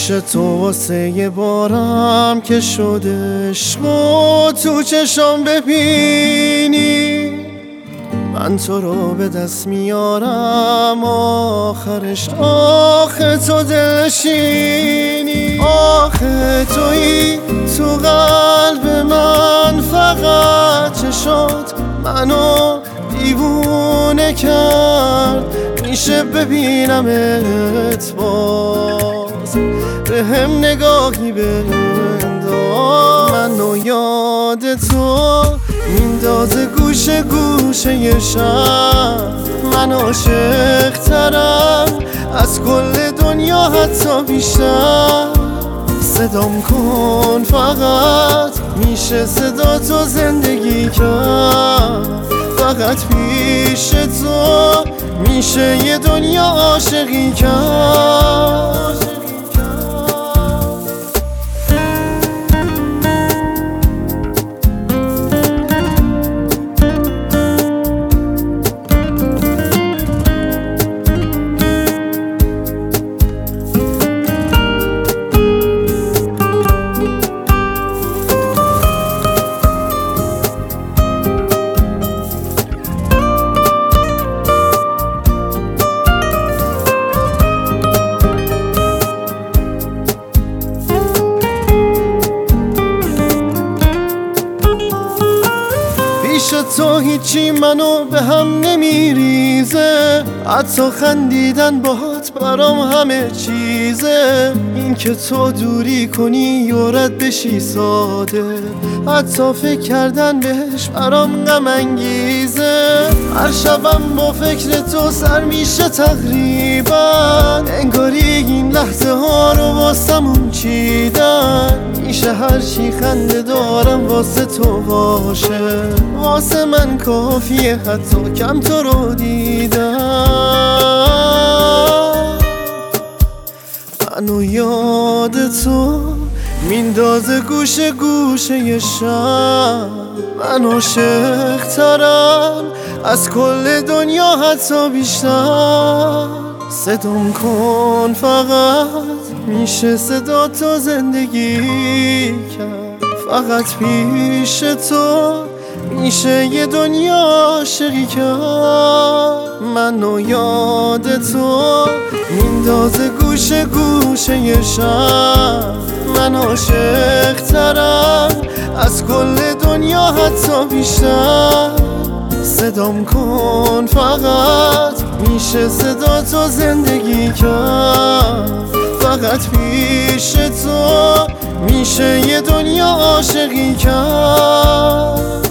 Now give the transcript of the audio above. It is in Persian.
پیش تو واسه یه بارم که شده عشقو تو چشام ببینی، من تو رو به دست میارم آخرش آخه تو دلشینی. آخه تویی تو قلب من، فقط چشات منو دیوونه کرد. میشه ببینمت باز، به هم نگاهی بنداز. منو یاد تو میندازه گوشه گوشه شب، من عاشق ترم از کل دنیا حتی بیشتر. صدام کن فقط، میشه صدا تو زندگی کرد. فقط پیش تو میشه یه دنیا عاشقی کرد. پیش تو هیچی منو به هم نمیریزه، حتی خندیدن باهات برام همه چیزه. این که تو دوری کنی یا رد بشی ساده، حتی فکر کردن بهش برام غم انگیزه. هر شبم با فکر تو سر میشه تقریبا، انگاری این لحظه ها رو واسمون چیدن. میشه هر چی خنده دارم واسه تو باشه، واسه من کافیه حتی کم تو رو دیدم. منو یاد تو میندازه گوشه گوشه شب، من عاشق ترم از کل دنیا حتی بیشتر. صدام کن فقط، میشه صدا تو زندگی کرد. فقط پیش تو میشه یه دنیا عاشقی کرد. منو یاد تو میندازه گوشه گوشه شب، من عاشق ترم از کل دنیا حتی بیشتر. صدام کن فقط، میشه صدا تو زندگی کرد. فقط پیش تو میشه یه دنیا عاشقی کرد.